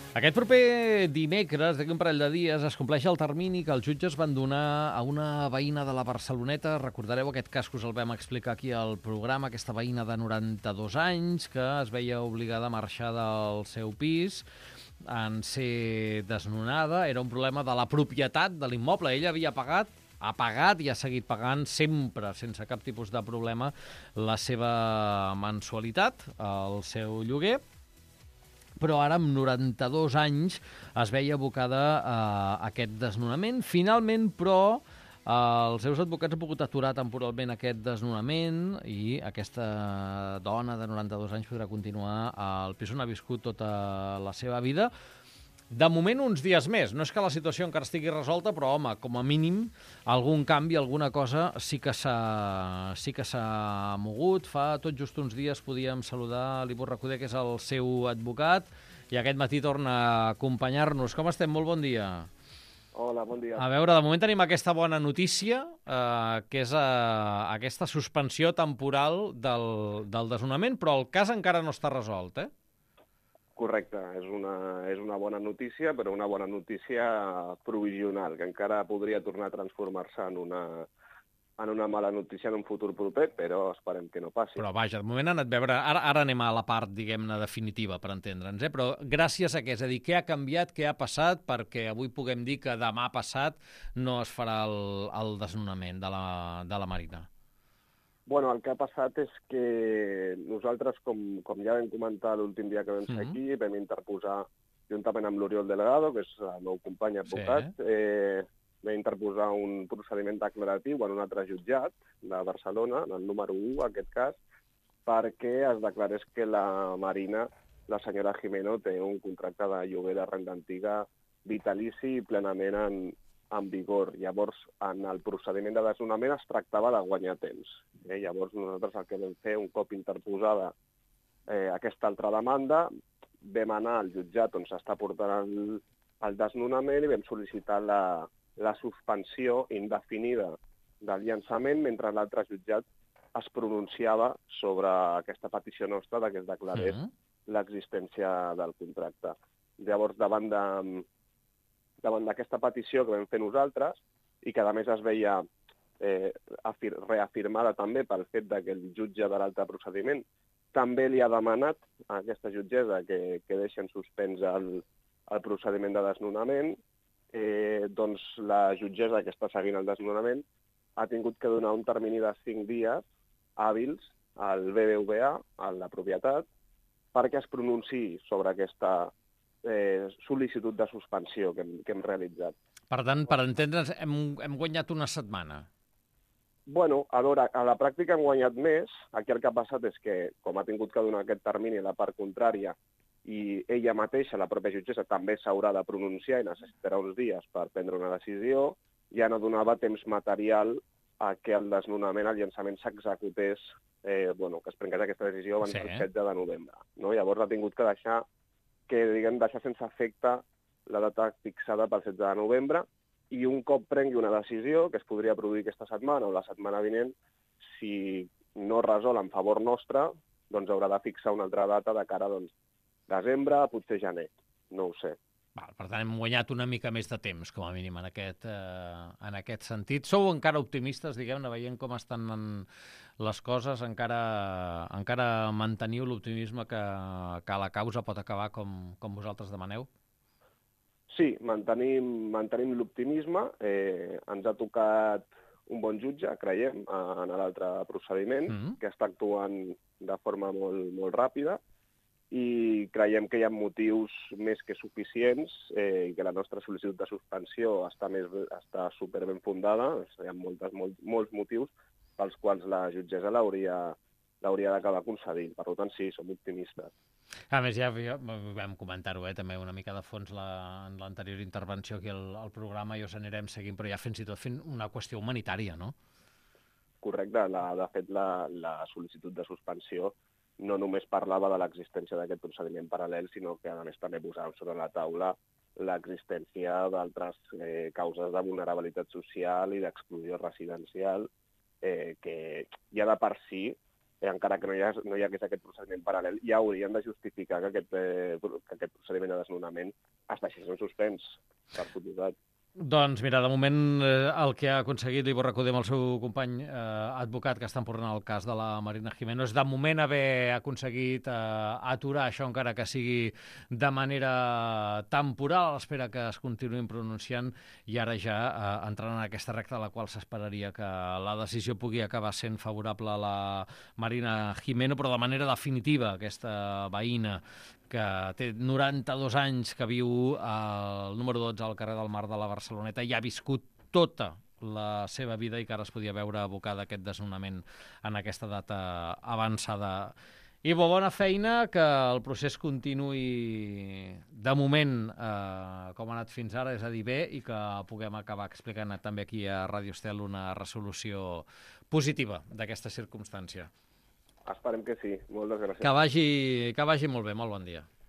Aquest proper dimecres, d'aquí un parell de dies, es compleix el termini que els jutges van donar a una veïna de la Barceloneta. Recordareu aquest cas que us el vam explicar aquí al programa, aquesta veïna de 92 anys que es veia obligada a marxar del seu pis en ser desnonada. Era un problema de la propietat de l'immoble. Ella havia ha pagat i ha seguit pagant sempre, sense cap tipus de problema, la seva mensualitat, el seu lloguer, però ara, amb 92 anys, es veia abocada a aquest desnonament. Finalment, però, els seus advocats han pogut aturar temporalment aquest desnonament i aquesta dona de 92 anys podrà continuar al pis on ha viscut tota la seva vida. De moment, uns dies més. No és que la situació encara estigui resolta, però, home, com a mínim, algun canvi, alguna cosa sí que s'ha mogut. Fa tot just uns dies podíem saludar l'Ibor Recoder, que és el seu advocat, i aquest matí torna a acompanyar-nos. Com estem? Molt bon dia. Hola, bon dia. A veure, de moment tenim aquesta bona notícia, que és aquesta suspensió temporal del desnonament, però el cas encara no està resolt, eh? Correcte, és una bona notícia, però una bona notícia provisional, que encara podria tornar a transformar-se en una mala notícia en un futur proper, però esperem que no passi. Però vaja, de moment ha anat a veure... Ara anem a la part, diguem-ne, definitiva, per entendre'ns, però gràcies a què? És a dir, què ha canviat, què ha passat, perquè avui puguem dir que demà passat no es farà el desnonament de la Marina? Bueno, el que ha passat és que nosaltres, com ja vam comentar l'últim dia que vam ser aquí, vam interposar, juntament amb l'Oriol Delgado, que és el meu company advocat, vam interposar un procediment declaratiu en un altre jutjat de Barcelona, en el número 1, aquest cas, perquè es declarés que la Marina, la senyora Jimeno, té un contracte de lloguer de renda antiga vitalici i plenament en vigor. Llavors, en el procediment de desnonament es tractava de guanyar temps. Llavors, nosaltres el que vam fer, un cop interposada aquesta altra demanda, vam anar al jutjat on s'està portant el desnonament i vam sol·licitar la suspensió indefinida del llançament mentre l'altre jutjat es pronunciava sobre aquesta petició nostra de que es declarés l'existència del contracte. Llavors, davant d'aquesta petició que vam fer nosaltres i que a més es veia reafirmada també pel fet que el jutge de l'altre procediment també li ha demanat a aquesta jutgessa que deixi en suspens el procediment de desnonament, doncs la jutgessa que està seguint el desnonament ha tingut que donar un termini de 5 dies hàbils al BBVA, a la propietat, perquè es pronunciï sobre aquesta sol·licitud de suspensió que hem realitzat. Per tant, per entendre'ns, hem guanyat una setmana. Bueno, a veure, a la pràctica hem guanyat més. Aquí el que ha passat és que, com ha tingut que donar aquest termini a la part contrària i ella mateixa, la pròpia jutgessa, també s'haurà de pronunciar i necessitarà uns dies per prendre una decisió, ja no donava temps material a que el desnonament, el llançament s'executés, que es prengués aquesta decisió abans del 16 de novembre. No? Llavors ha tingut que deixar sense efecte la data fixada pel 16 de novembre i un cop prengui una decisió, que es podria produir aquesta setmana o la setmana vinent, si no resol en favor nostre, doncs haurà de fixar una altra data de cara a desembre, potser gener, no ho sé. Per tant, hem guanyat una mica més de temps, com a mínim, en aquest sentit. Sou encara optimistes, diguem-ne, veient com estan les coses, encara manteniu l'optimisme que la causa pot acabar com vosaltres demaneu? Sí, mantenim l'optimisme. Ens ha tocat un bon jutge, creiem, en l'altre procediment, que està actuant de forma molt, molt ràpida, i creiem que hi ha motius més que suficients i que la nostra sol·licitud de suspensió està superben fundada. Hi ha molts motius pels quals la jutgessa l'hauria d'acabar concedint. Per tant, sí, som optimistes. A més, ja vam comentar-ho també una mica de fons en l'anterior intervenció aquí al programa i us anirem seguint, però ja fins i tot fent una qüestió humanitària, no? Correcte. De fet, la sol·licitud de suspensió no només parlava de l'existència d'aquest procediment paral·lel, sinó que, a més, també posava sobre la taula l'existència d'altres causes de vulnerabilitat social i d'exclusió residencial que ja de per si encara que no hi hagués aquest procediment paral·lel, ja haurien de justificar que aquest procediment de desnonament es deixés en suspens, per suposat. Doncs mira, de moment el que ha aconseguit l'Ivo Recoder amb el seu company advocat que estan portant el cas de la Marina Gimeno és de moment haver aconseguit aturar això, encara que sigui de manera temporal, espera que es continuïn pronunciant i ara ja entrant en aquesta recta a la qual s'esperaria que la decisió pugui acabar sent favorable a la Marina Gimeno, però de manera definitiva, aquesta veïna que té 92 anys, que viu al número 12 al carrer del Mar de la Barceloneta i ha viscut tota la seva vida i que ara es podia veure abocada a aquest desnonament en aquesta data avançada. Ivo, bona feina, que el procés continuï de moment com ha anat fins ara, és a dir, bé, i que puguem acabar explicant també aquí a Ràdio Estel una resolució positiva d'aquesta circumstància. Esperem que sí. Moltes gràcies. Que vagi molt bé. Molt bon dia.